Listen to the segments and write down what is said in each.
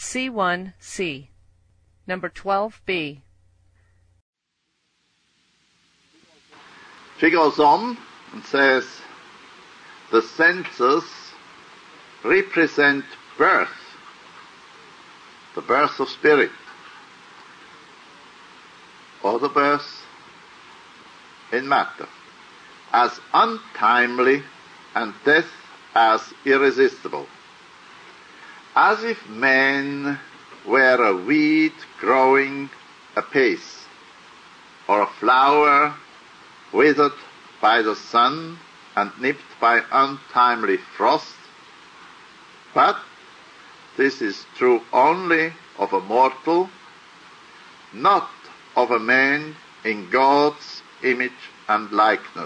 C1C. Number 12B. She goes on and says, the senses represent birth, the birth of spirit, or the birth in matter, as untimely and death as irresistible, as if man were a weed growing apace, or a flower withered by the sun and nipped by untimely frost. But this is true only of a mortal, not of a man in God's image and likeness.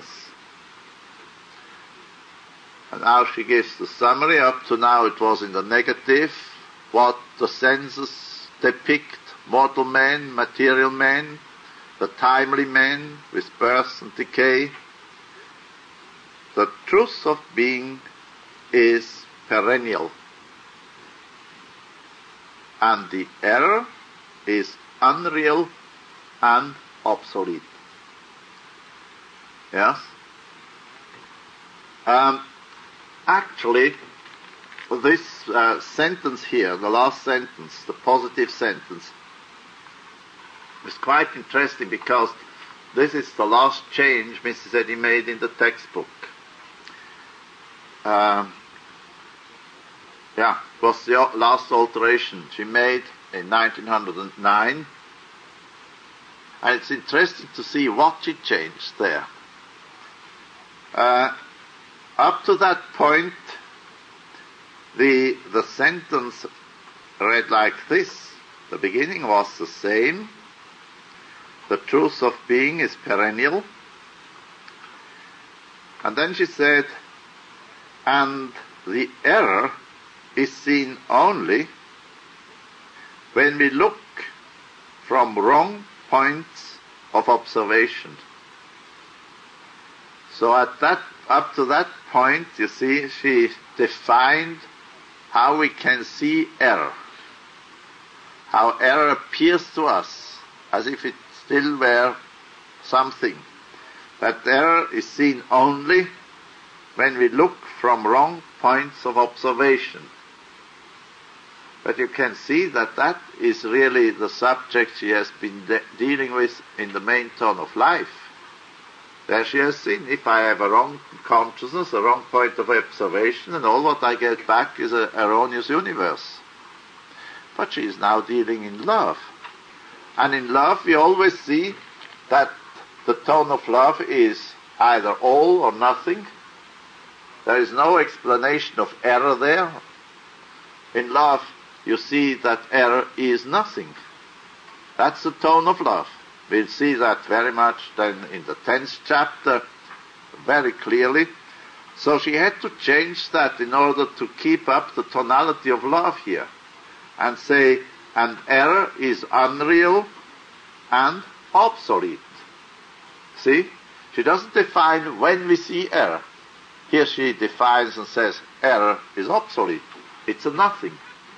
And now she gives the summary. Up to now it was in the negative, what the senses depict: mortal man, material man, the timely man with birth and decay. The truth of being is perennial, and the error is unreal and obsolete. Yes? Actually, this sentence here, the last sentence, the positive sentence, is quite interesting because this is the last change Mrs. Eddy made in the textbook. It was the last alteration she made in 1909. And it's interesting to see what she changed there. Up to that point, the sentence read like this. The beginning was the same. The truth of being is perennial. And then she said, and the error is seen only when we look from wrong points of observation. So up to that point, you see, she defined how we can see error, how error appears to us as if it still were something. That error is seen only when we look from wrong points of observation. But you can see that is really the subject she has been dealing with in the main tone of life. There she has seen, if I have a wrong consciousness, a wrong point of observation, and all what I get back is an erroneous universe. But she is now dealing in love. And in love we always see that the tone of love is either all or nothing. There is no explanation of error there. In love you see that error is nothing. That's the tone of love. We'll see that very much then in the 10th chapter, very clearly. So she had to change that in order to keep up the tonality of love here, and say, and error is unreal and obsolete. See? She doesn't define when we see error. Here she defines and says, error is obsolete. It's a nothing.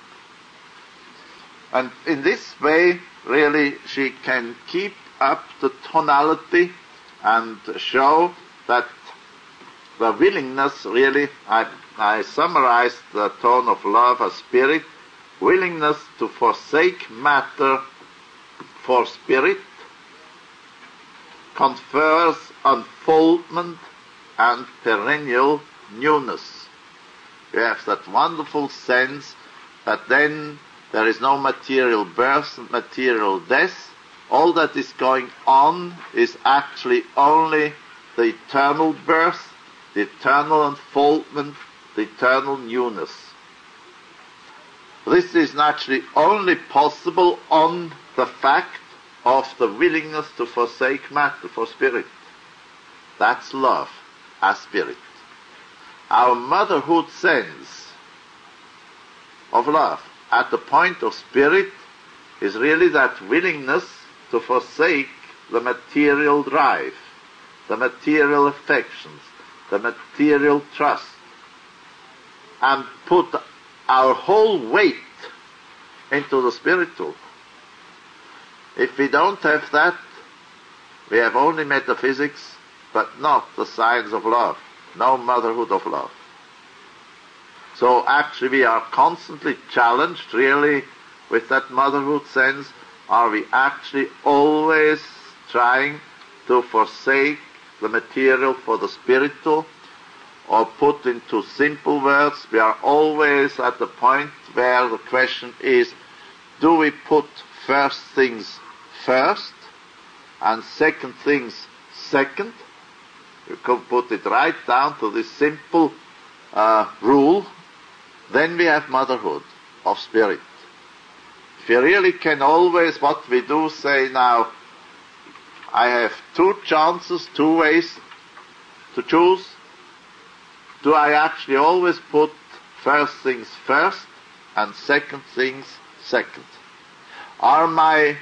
And in this way, really, she can keep up the tonality and show that the willingness, really, I summarized the tone of love as spirit, willingness to forsake matter for spirit, confers unfoldment and perennial newness. You have that wonderful sense that then there is no material birth and material death. All that is going on is actually only the eternal birth, the eternal unfoldment, the eternal newness. This is naturally only possible on the fact of the willingness to forsake matter for spirit. That's love as spirit. Our motherhood sense of love at the point of spirit is really that willingness to forsake the material drive, the material affections, the material trust, and put our whole weight into the spiritual. If we don't have that, we have only metaphysics, but not the science of love, no motherhood of love. So actually we are constantly challenged, really, with that motherhood sense. Are we actually always trying to forsake the material for the spiritual? Or put into simple words, we are always at the point where the question is, do we put first things first and second things second? You can put it right down to this simple rule. Then we have motherhood of spirit. If you really can always, what we do, say now, I have two chances, two ways to choose. Do I actually always put first things first and second things second? Are my,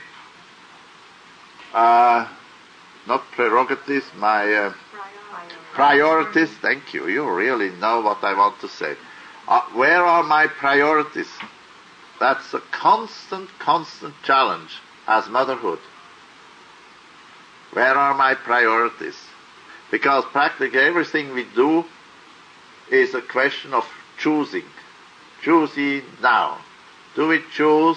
not prerogatives, my priorities, thank you, you really know what I want to say. Where are my priorities? That's a constant challenge as motherhood. Where are my priorities? Because practically everything we do is a question of choosing. Choosing now. Do we choose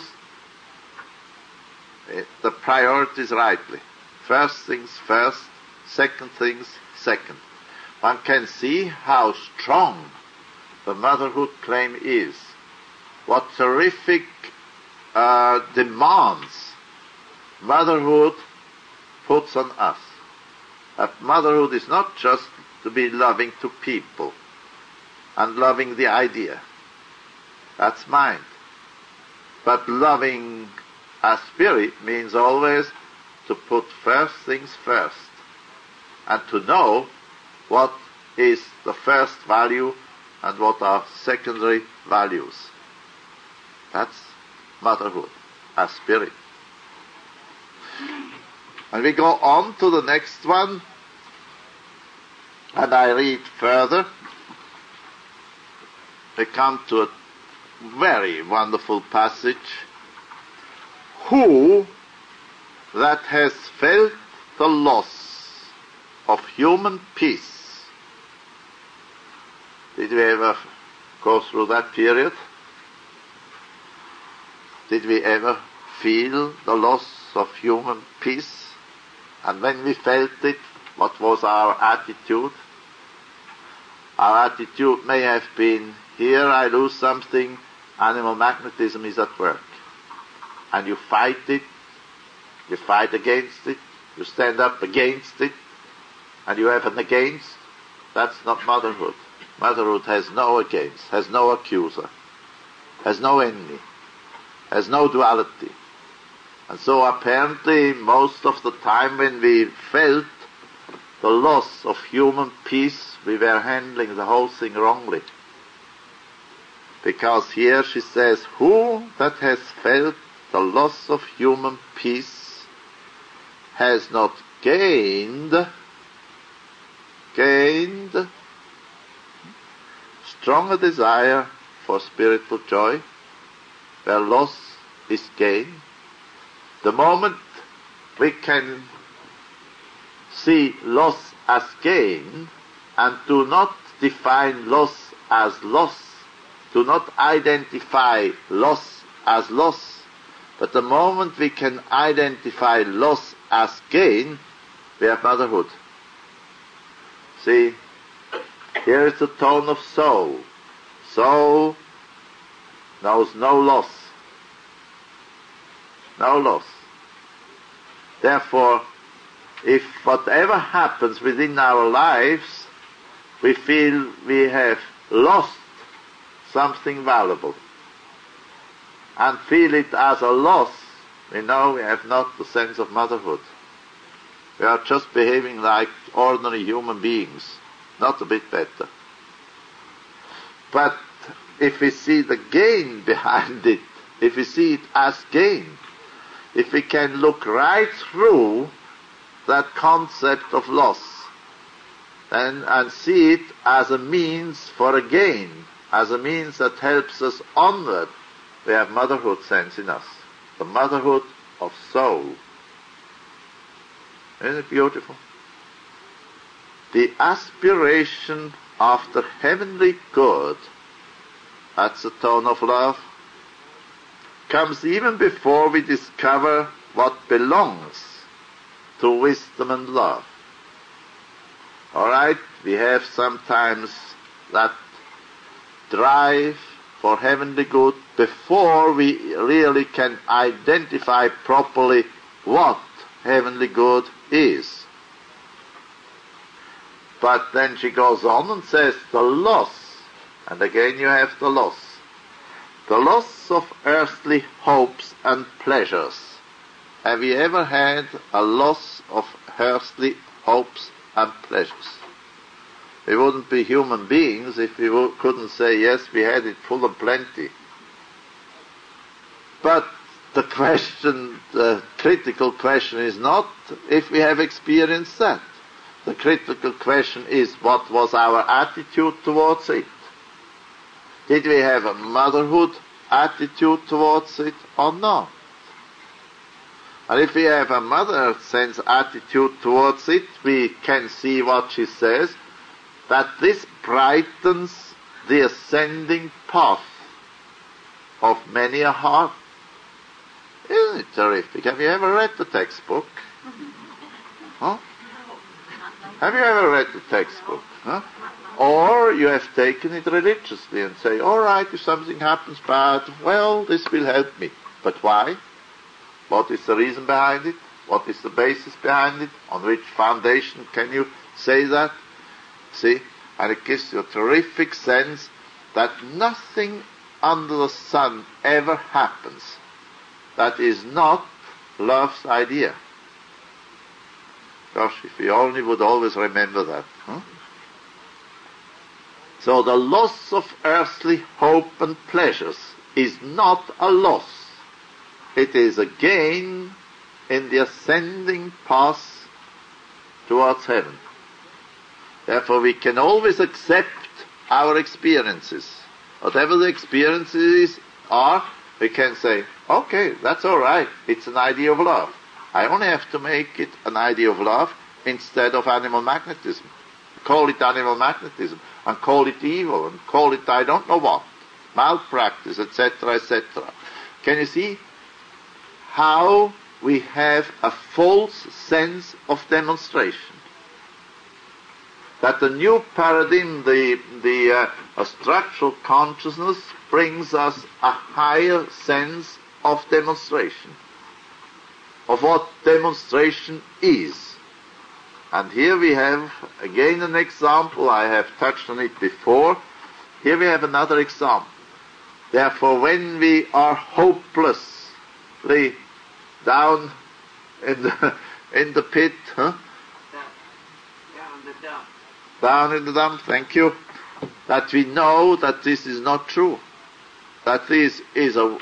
the priorities rightly? First things first, second things second. One can see how strong the motherhood claim is. What terrific demands motherhood puts on us. That motherhood is not just to be loving to people and loving the idea. That's mind. But loving a spirit means always to put first things first and to know what is the first value and what are secondary values. That's motherhood as spirit. And we go on to the next one, and I read further. We come to a very wonderful passage. Who that has felt the loss of human peace? Did we ever go through that period? Did we ever feel the loss of human peace? And when we felt it, what was our attitude? Our attitude may have been, here I lose something, animal magnetism is at work. And you fight it, you fight against it, you stand up against it, and you have an against. That's not motherhood. Motherhood has no against, has no accuser, has no enemy, has no duality. And so apparently most of the time when we felt the loss of human peace, we were handling the whole thing wrongly. Because here she says, who that has felt the loss of human peace has not gained stronger desire for spiritual joy, where loss is gain. The moment we can see loss as gain and do not define loss as loss, do not identify loss as loss, but the moment we can identify loss as gain, we have motherhood. See, here is the tone of soul. Soul knows no loss. No loss. Therefore, if whatever happens within our lives, we feel we have lost something valuable, and feel it as a loss, we know we have not the sense of motherhood. We are just behaving like ordinary human beings, not a bit better. But if we see the gain behind it, if we see it as gain, if we can look right through that concept of loss, then and see it as a means for a gain, as a means that helps us onward we have motherhood sense in us. The motherhood of soul. Isn't it beautiful? The aspiration after heavenly good, that's the tone of love, comes even before we discover what belongs to wisdom and love. Alright, we have sometimes that drive for heavenly good before we really can identify properly what heavenly good is. But then she goes on and says, the loss, and again you have the loss of earthly hopes and pleasures. Have you ever had a loss of earthly hopes and pleasures? We wouldn't be human beings if we couldn't say, yes, we had it full and plenty. But the critical question is not if we have experienced that. The critical question is, what was our attitude towards it? Did we have a motherhood attitude towards it or not? And if we have a mother sense attitude towards it, we can see what she says, that this brightens the ascending path of many a heart. Isn't it terrific? Have you ever read the textbook? Huh? Have you ever read the textbook? Huh? Or you have taken it religiously and say, all right, if something happens bad, well, this will help me. But why? What is the reason behind it? What is the basis behind it? On which foundation can you say that? See? And it gives you a terrific sense that nothing under the sun ever happens that is not love's idea. Gosh, if we only would always remember that. Huh? So the loss of earthly hope and pleasures is not a loss. It is a gain in the ascending path towards heaven. Therefore we can always accept our experiences. Whatever the experiences are, we can say, okay, that's all right. It's an idea of love. I only have to make it an idea of love instead of animal magnetism. Call it animal magnetism, and call it evil, and call it I don't know what, malpractice, etc., etc. Can you see how we have a false sense of demonstration? That the new paradigm, the structural consciousness, brings us a higher sense of demonstration, of what demonstration is. And here we have again an example. I have touched on it before. Here we have another example. Therefore, when we are hopelessly down in the pit, huh? Down in the dump, thank you, that we know that this is not true, that this is a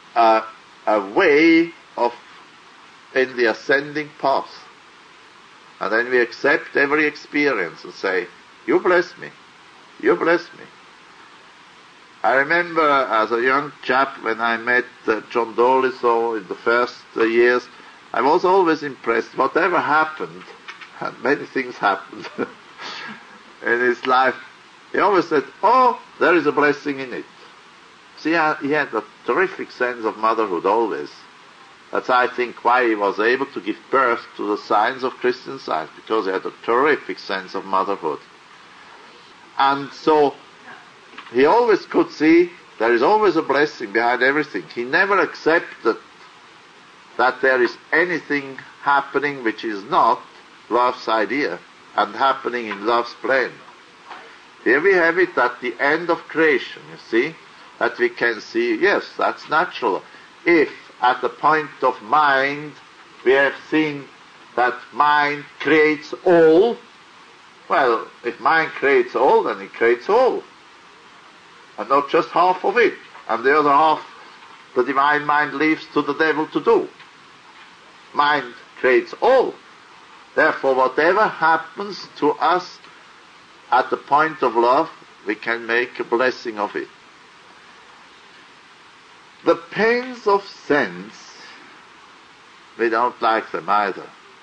way of in the ascending path. And then we accept every experience and say, you bless me, you bless me. I remember as a young chap when I met John Doliso in the first years, I was always impressed. Whatever happened, and many things happened in his life, he always said, oh, there is a blessing in it. See, he had a terrific sense of motherhood always. That's, I think, why he was able to give birth to the science of Christian Science, because he had a terrific sense of motherhood. And so he always could see there is always a blessing behind everything. He never accepted that there is anything happening which is not love's idea and happening in love's plan. Here we have it at the end of creation, you see, that we can see, yes, that's natural. If at the point of mind we have seen that mind creates all, well, if mind creates all, then it creates all. And not just half of it. And the other half, the divine mind leaves to the devil to do. Mind creates all. Therefore, whatever happens to us at the point of love, we can make a blessing of it. The pains of sense, we don't like them either,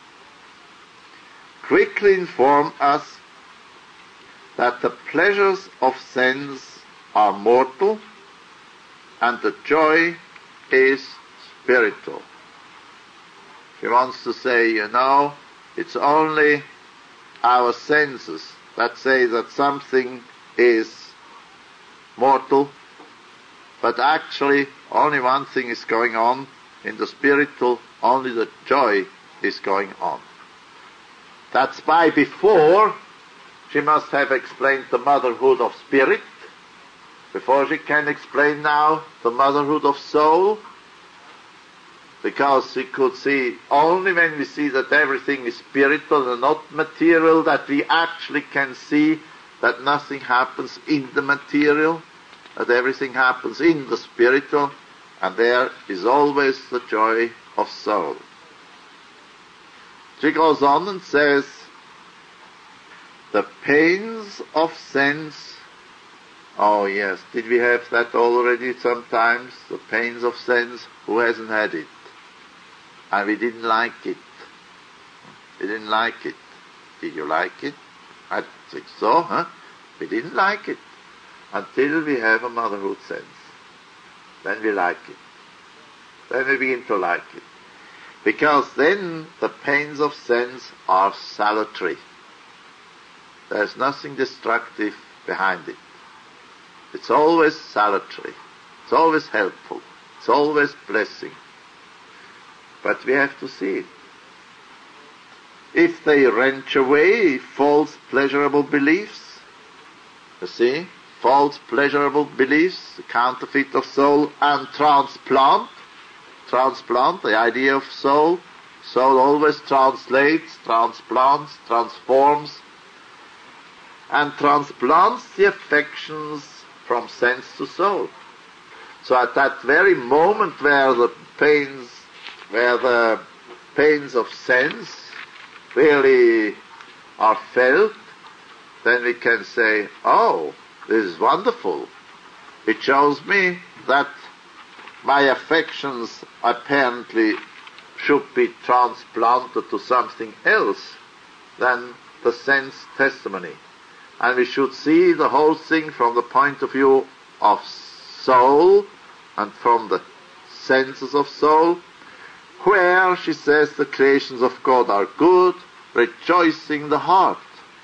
quickly inform us that the pleasures of sense are mortal and the joy is spiritual. He wants to say, it's only our senses that say that something is mortal, but actually only one thing is going on. In the spiritual, only the joy is going on. That's why before she must have explained the motherhood of spirit, before she can explain now the motherhood of soul, because we could see only when we see that everything is spiritual and not material, that we actually can see that nothing happens in the material, that everything happens in the spiritual, and there is always the joy of soul. She goes on and says, the pains of sense. Oh yes, did we have that already sometimes? The pains of sense, who hasn't had it? And we didn't like it. We didn't like it. Did you like it? I think so, huh? We didn't like it until we have a motherhood sense. Then we like it. Then we begin to like it. Because then the pains of sense are salutary. There's nothing destructive behind it. It's always salutary. It's always helpful. It's always blessing. But we have to see it. If they wrench away false pleasurable beliefs, you see, false pleasurable beliefs, the counterfeit of soul, and transplant, the idea of soul always translates, transplants, transforms, and transplants the affections from sense to soul. So at that very moment where the pains of sense really are felt, then we can say, oh, this is wonderful. It shows me that my affections apparently should be transplanted to something else than the sense testimony. And we should see the whole thing from the point of view of soul and from the senses of soul, where, she says, the creations of God are good, rejoicing the heart.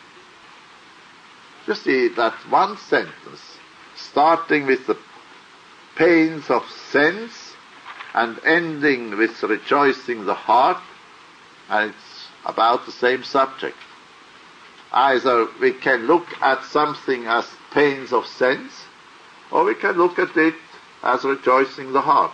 You see that one sentence, starting with the pains of sense and ending with rejoicing the heart, and it's about the same subject. Either we can look at something as pains of sense, or we can look at it as rejoicing the heart.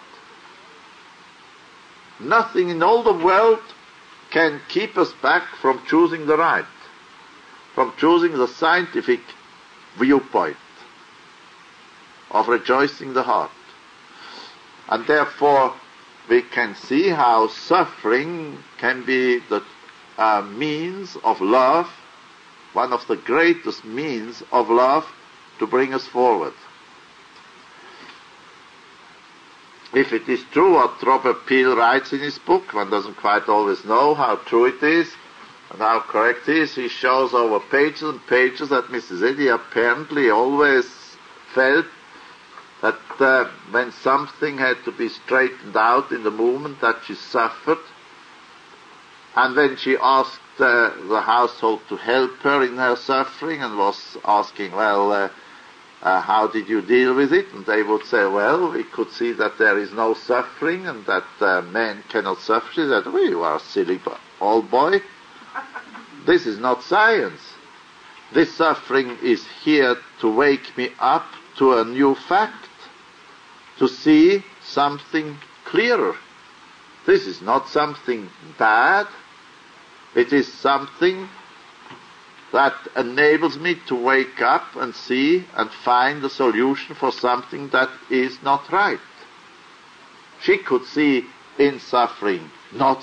Nothing in all the world can keep us back from choosing the right, from choosing the scientific viewpoint of rejoicing the heart. And therefore we can see how suffering can be the means of love, one of the greatest means of love to bring us forward. If it is true what Robert Peel writes in his book, one doesn't quite always know how true it is and how correct it is. He shows over pages and pages that Mrs. Eddy apparently always felt that when something had to be straightened out in the movement, that she suffered. And when she asked the household to help her in her suffering and was asking, how did you deal with it? And they would say, well, we could see that there is no suffering and that men cannot suffer. She said, well, you are a silly old boy. This is not science. This suffering is here to wake me up to a new fact, to see something clearer. This is not something bad. It is something that enables me to wake up and see and find a solution for something that is not right. She could see in suffering, not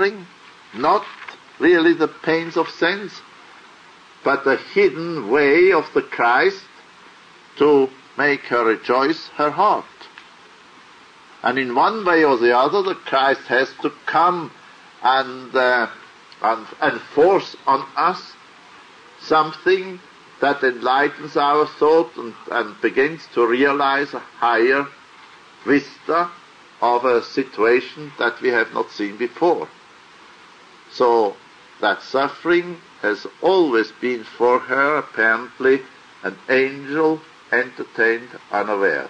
really the pains of sense, but a hidden way of the Christ to make her rejoice her heart. And in one way or the other, the Christ has to come and force on us something that enlightens our thought and begins to realize a higher vista of a situation that we have not seen before. So that suffering has always been for her apparently an angel entertained unawares.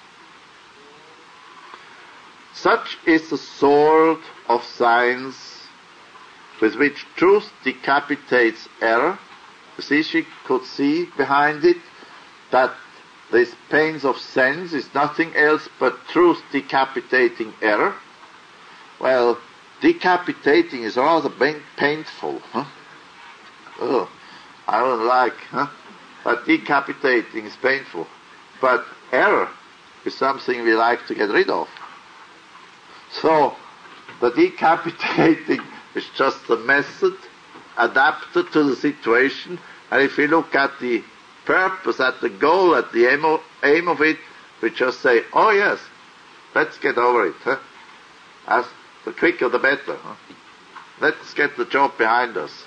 Such is the sword of science with which truth decapitates error. You see, she could see behind it that this pains of sense is nothing else but truth decapitating error. Well, decapitating is rather painful. Oh, I don't like, but decapitating is painful. But error is something we like to get rid of. So, the decapitating is just a method adapted to the situation, and if we look at the purpose, at the goal, at the aim of it, we just say, oh yes, let's get over it. As the quicker the better. Let's get the job behind us.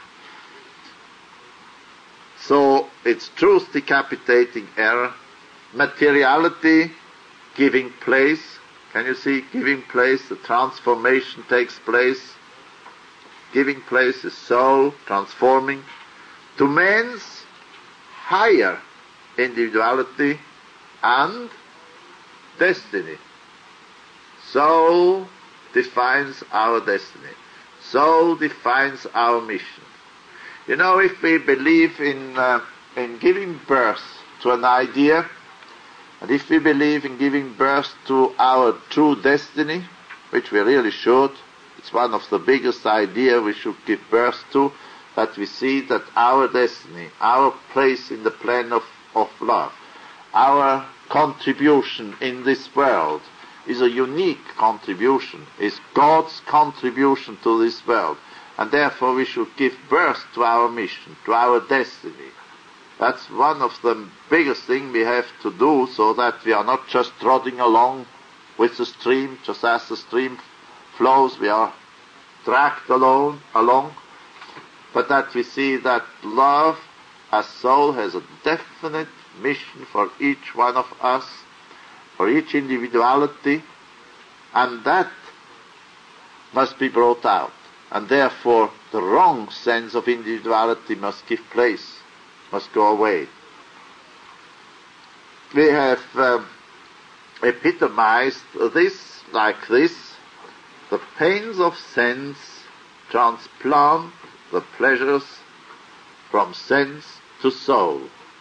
So it's truth decapitating error, materiality giving place. Can you see giving place? The transformation takes place. Giving place is soul transforming to man's higher individuality and destiny. Soul defines our destiny. Soul defines our mission. You know, if we believe in giving birth to an idea, and if we believe in giving birth to our true destiny, which we really should, it's one of the biggest ideas we should give birth to, that we see that our destiny, our place in the plan of love, our contribution in this world is a unique contribution, is God's contribution to this world. And therefore we should give birth to our mission, to our destiny. That's one of the biggest things we have to do, so that we are not just trotting along with the stream, just as the stream flows, we are dragged along, but that we see that love as soul has a definite mission for each one of us, for each individuality, and that must be brought out. And therefore the wrong sense of individuality must give place, must go away. We have epitomized this like this: the pains of sense transplant the pleasures from sense to soul.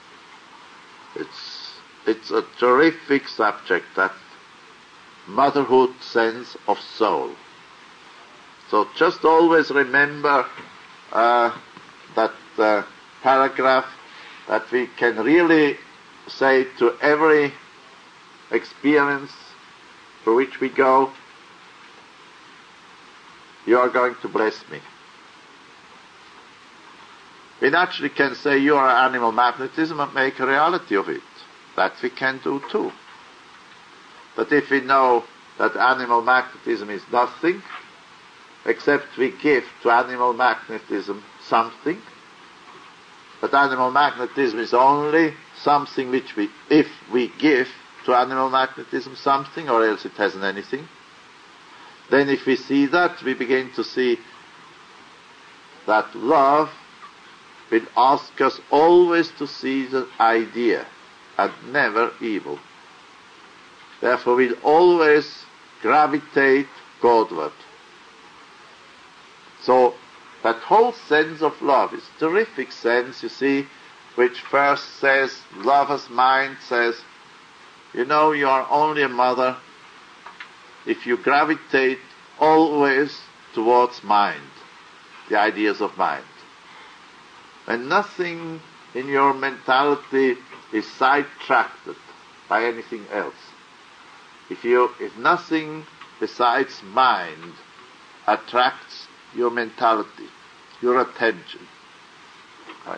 It's a terrific subject, that motherhood sense of soul. So just always remember that paragraph, that we can really say to every experience through which we go, you are going to bless me. We naturally can say you are animal magnetism and make a reality of it. That we can do too. But if we know that animal magnetism is nothing, except we give to animal magnetism something, but animal magnetism is only something which if we give to animal magnetism something, or else it hasn't anything, then if we see that, we begin to see that love will ask us always to see the idea and never evil. Therefore we'll always gravitate Godward. So that whole sense of love is a terrific sense, you see, which first says, lover's mind says, you know, you are only a mother if you gravitate always towards mind, the ideas of mind. When nothing in your mentality is sidetracked by anything else, if nothing besides mind attracts your mentality, your attention, right?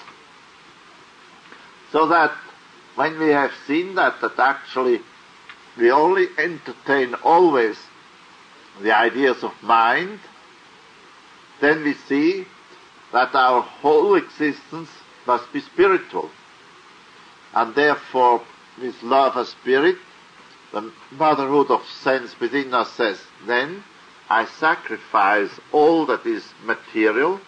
So that when we have seen that actually we only entertain always the ideas of mind, then we see that our whole existence must be spiritual. And therefore, with love as spirit, the motherhood of sense within us says, then I sacrifice all that is material.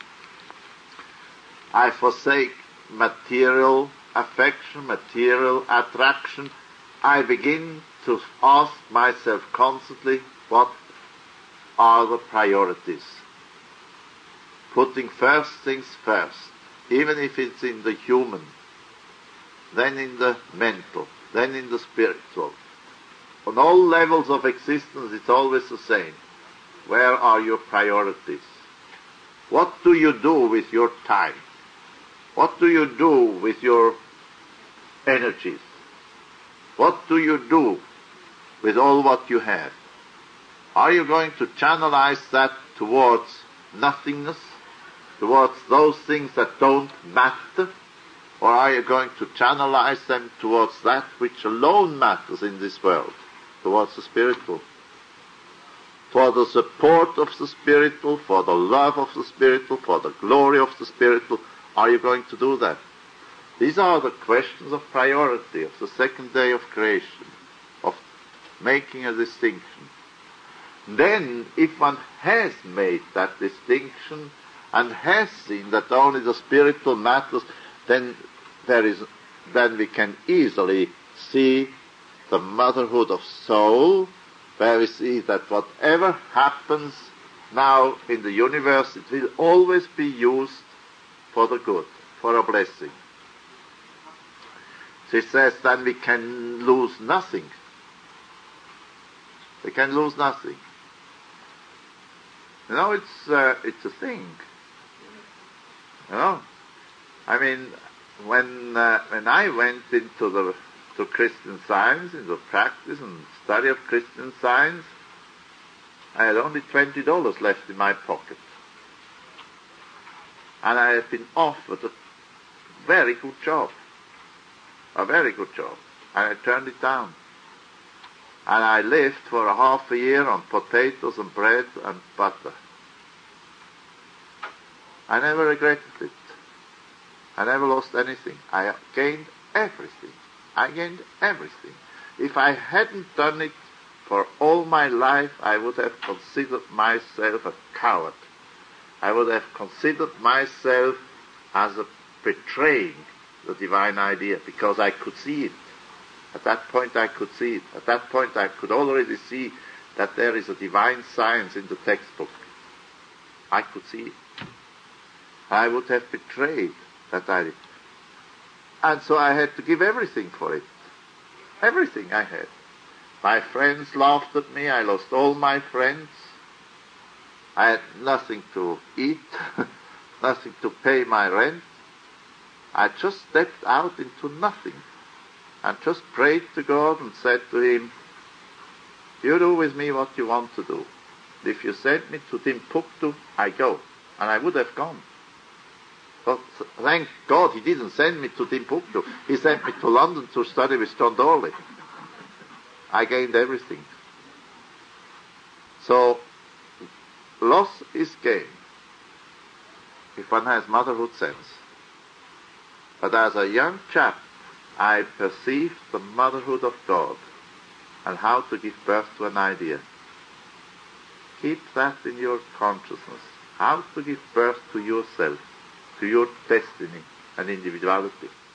I forsake material affection, material attraction. I begin to ask myself constantly, what are the priorities? Putting first things first, even if it's in the human, then in the mental, then in the spiritual. On all levels of existence, it's always the same. Where are your priorities? What do you do with your time? What do you do with your energies? What do you do with all what you have? Are you going to channelize that towards nothingness, towards those things that don't matter? Or are you going to channelize them towards that which alone matters in this world, towards the spiritual? For the support of the spiritual, for the love of the spiritual, for the glory of the spiritual, are you going to do that? These are the questions of priority, of the second day of creation, of making a distinction. Then, if one has made that distinction and has seen that only the spiritual matters, then we can easily see the motherhood of soul, where we see that whatever happens now in the universe, it will always be used for the good, for a blessing. She says then we can lose nothing. We can lose nothing. You know, it's a thing. You know, I mean, when I went into Christian Science, into practice and study of Christian Science, I had only $20 left in my pocket. And I had been offered a very good job. A very good job. And I turned it down. And I lived for a half a year on potatoes and bread and butter. I never regretted it. I never lost anything. I gained everything. I gained everything. If I hadn't done it for all my life, I would have considered myself a coward. I would have considered myself as betraying the divine idea, because I could see it. At that point I could see it. At that point I could already see that there is a divine science in the textbook. I could see it. I would have betrayed that idea. And so I had to give everything for it. Everything I had. My friends laughed at me. I lost all my friends. I had nothing to eat, nothing to pay my rent. I just stepped out into nothing and just prayed to God and said to Him, you do with me what you want to do. If you send me to Timbuktu, I go. And I would have gone. But thank God He didn't send me to Timbuktu. He sent me to London to study with John Dorley. I gained everything. So, loss is gain, if one has motherhood sense. But as a young chap, I perceived the motherhood of God and how to give birth to an idea. Keep that in your consciousness. How to give birth to yourself, to your destiny and individuality.